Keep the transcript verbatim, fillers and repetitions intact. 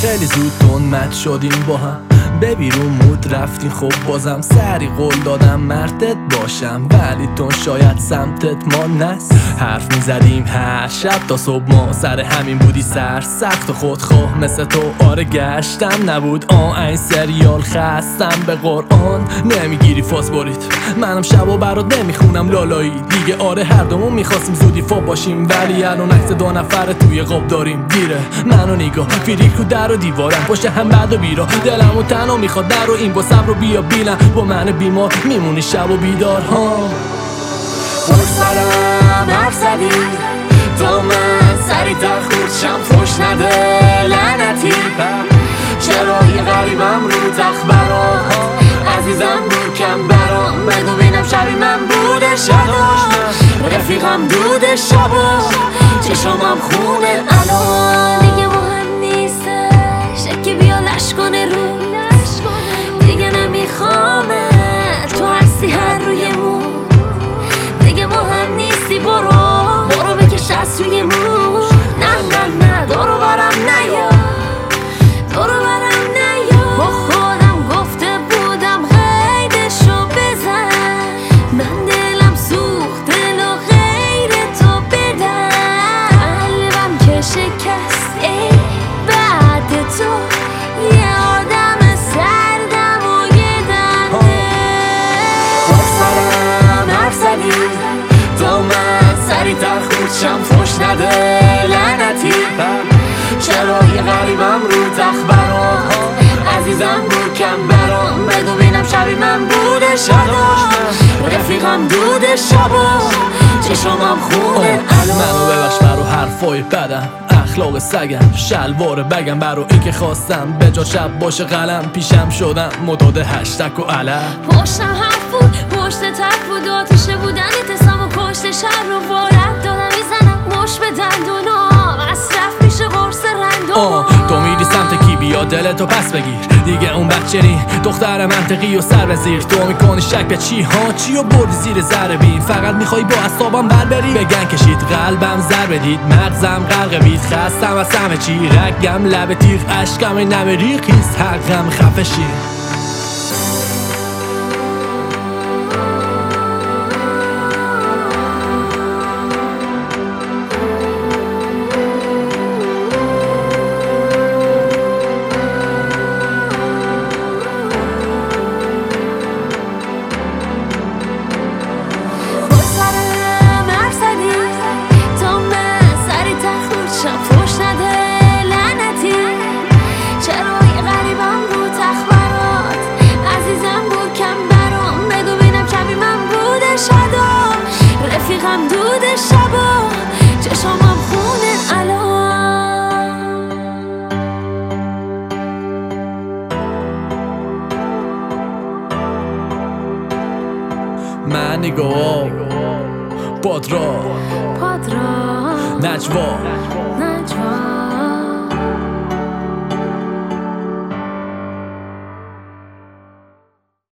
خیلی زود تون مت شدیم با هم، به بیرون مود رفتیم خب بازم سری قول دادم مردت باشم، ولی تو شاید سمتت ما نست. حرف میزدیم هر شب تا صبح، ما سر همین بودی سر سخت و خودخواه مثل تو. آره گشتم نبود آه این سریال خستم به قرآن، نمیگیری فاز برید منم شب و برات نمیخونم لالایی دیگه. آره هر دومون میخواستیم زودی فا باشیم، ولی الان عکس دو نفر توی قاب داریم. دیره منو نگاه فریک رو در و دیوارم پشت هم بعد و بیرا، دلم و تنها میخواد در و این با صبر و بیا بیلم، با من بیمار میمونی شب و بیدار ها. پشت سرم حرف زدی تا من سری تخورشم فوش نده لعنتی. چرا یه غریبم رو تخت برام عزیزم برکم برام، بگو بینم شبی من بوده شدا رفیقم دوده شبا چشمم خونه الان دیگه مهم نیستش یکی بیا لش کنه رو دیگه نمیخوامه تو هستی هر روی مون دیگه مهم نیستی برو برو بکش از روی مون نه نه نه دورو برم نیا دورو برم نیا با خودم گفته بودم قیدشو بزن من دلم سوخت دل و غیر تو بدم قلبم که شکست ای بعد تو یه آدم سردم و یه دنده با سرم حرف زدی تا من سری تخورشم فوش نده لعنتی. چرا یه غریبم رو تخت برام عزیزم برکم برام، بگو بینم شبی من بوده شدا رفیقم دوده شبا چشمم خونه الان. منو ببخش برو حرفای بدم اخلاق سگم شلوار بگم برو این که خواستم به جا شب باشه قلم پیشم شدم مداد هشتک و علم. پشتم حرف بود پشت تک بود آتیشه بودن اتسام و کشت شب رو وارد دادم میزنم مش به دندونا مصرف میشه قرص رندونا. تو میری سمت کی بیا دلتو پس بگیر دیگه اون بچه نی دختر منطقی و سر وزیر. تو میکنی شک به چی ها چی و بردی زیر ذره بین، فقط میخوای با اصابم بر بری. بگن کشید قلبم زر بدید مغزم غرق بید خستم از همه چی رگم لب تیغ اشکم نمه ریخیست حقم خفه شید. رفیقم دوده شبا چشمم خونه الان. من نگاه پادرا پادرا نجوا نجوا